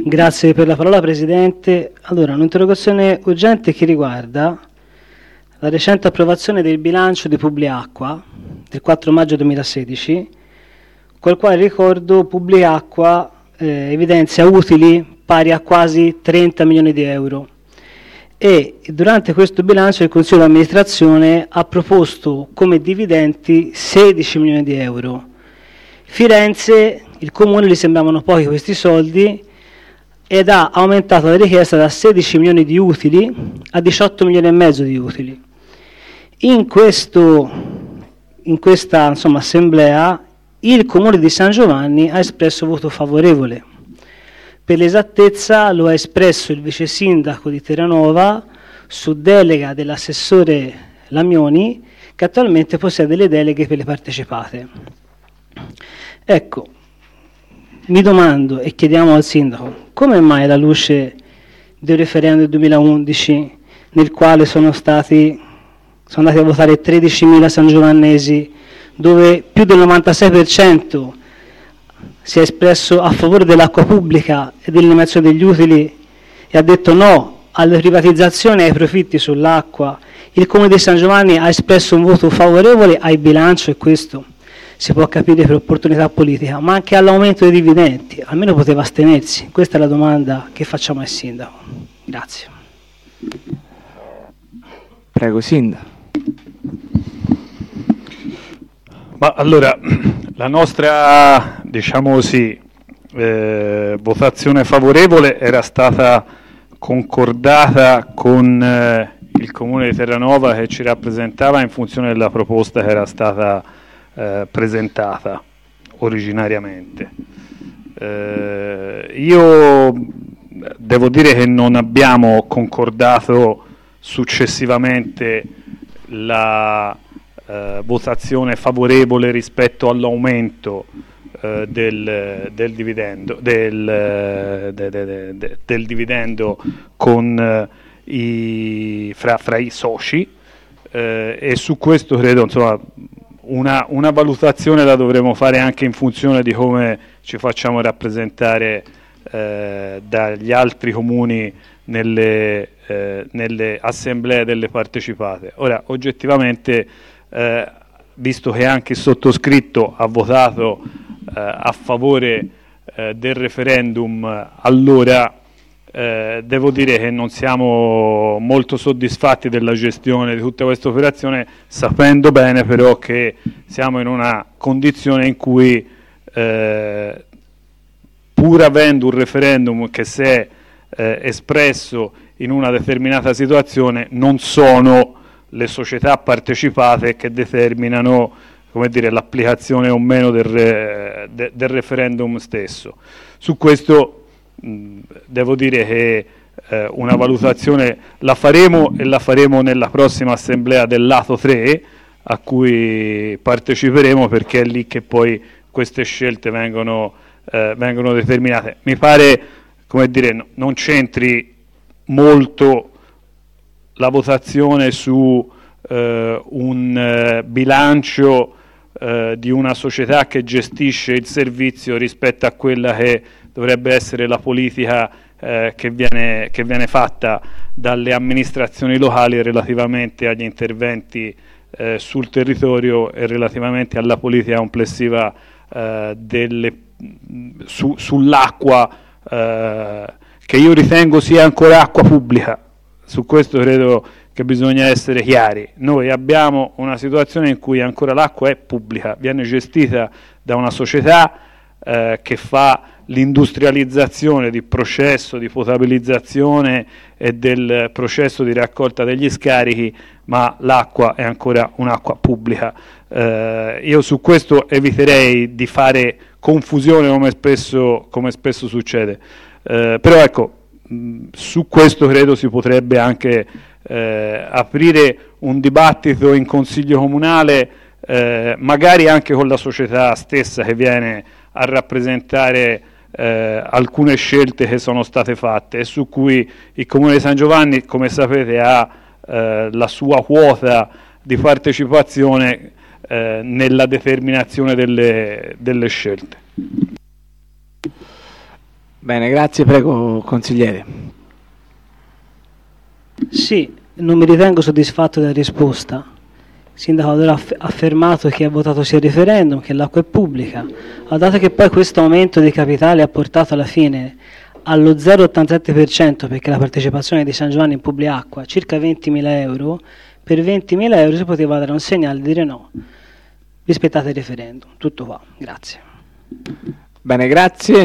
Grazie per la parola, Presidente. Allora, un'interrogazione urgente che riguarda la recente approvazione del bilancio di Publiacqua del 4 maggio 2016, col quale, ricordo, Publiacqua evidenzia utili pari a quasi 30 milioni di euro. E durante questo bilancio il Consiglio di amministrazione ha proposto come dividendi 16 milioni di euro. Firenze, il Comune, gli sembravano pochi questi soldi ed ha aumentato la richiesta da 16 milioni di utili a 18 milioni e mezzo di utili. In questa assemblea il Comune di San Giovanni ha espresso voto favorevole. Per l'esattezza lo ha espresso il vice sindaco di Terranova su delega dell'assessore Lamioni, che attualmente possiede le deleghe per le partecipate. Ecco, mi domando e chiediamo al sindaco, come mai alla luce del referendum del 2011, nel quale sono andati a votare 13.000 sangiovannesi, dove più del 96% si è espresso a favore dell'acqua pubblica e dell'eliminazione degli utili e ha detto no alle privatizzazioni e ai profitti sull'acqua, il Comune di San Giovanni ha espresso un voto favorevole al bilancio, e questo si può capire per opportunità politica, ma anche all'aumento dei dividendi, almeno poteva astenersi. Questa è la domanda che facciamo al sindaco. Grazie. Prego, sindaco. Ma allora, la nostra, diciamo così, votazione favorevole era stata concordata con il Comune di Terranova, che ci rappresentava in funzione della proposta che era stata presentata originariamente. Io devo dire che non abbiamo concordato successivamente la votazione favorevole rispetto all'aumento del dividendo con fra i soci, e su questo credo, insomma, una valutazione la dovremo fare anche in funzione di come ci facciamo rappresentare dagli altri comuni nelle assemblee delle partecipate. Ora, oggettivamente, visto che anche il sottoscritto ha votato a favore del referendum, allora devo dire che non siamo molto soddisfatti della gestione di tutta questa operazione, sapendo bene però che siamo in una condizione in cui, pur avendo un referendum che si è espresso in una determinata situazione, non sono le società partecipate che determinano, come dire, l'applicazione o meno del referendum stesso. Su questo devo dire che una valutazione la faremo, e la faremo nella prossima assemblea del lato 3 a cui parteciperemo, perché è lì che poi queste scelte vengono determinate. Mi pare, come dire, non c'entri molto la votazione su un bilancio di una società che gestisce il servizio rispetto a quella che dovrebbe essere la politica che viene fatta dalle amministrazioni locali relativamente agli interventi sul territorio e relativamente alla politica complessiva sull'acqua, che io ritengo sia ancora acqua pubblica. Su questo credo che bisogna essere chiari. Noi abbiamo una situazione in cui ancora l'acqua è pubblica, viene gestita da una società che fa l'industrializzazione di processo di potabilizzazione e del processo di raccolta degli scarichi, ma l'acqua è ancora un'acqua pubblica. Io su questo eviterei di fare confusione come spesso succede, però ecco, su questo credo si potrebbe anche aprire un dibattito in consiglio comunale, magari anche con la società stessa che viene a rappresentare alcune scelte che sono state fatte e su cui il Comune di San Giovanni, come sapete, ha la sua quota di partecipazione nella determinazione delle scelte. Bene, grazie, prego consigliere. Sì, non mi ritengo soddisfatto della risposta. Il sindaco allora ha affermato che ha votato sia il referendum, che l'acqua è pubblica. Dato che poi questo aumento di capitale ha portato alla fine allo 0,87%, perché la partecipazione di San Giovanni in Publiacqua è circa 20.000 euro, per 20.000 euro si poteva dare un segnale e dire no, rispettate il referendum. Tutto qua, grazie. Bene, grazie.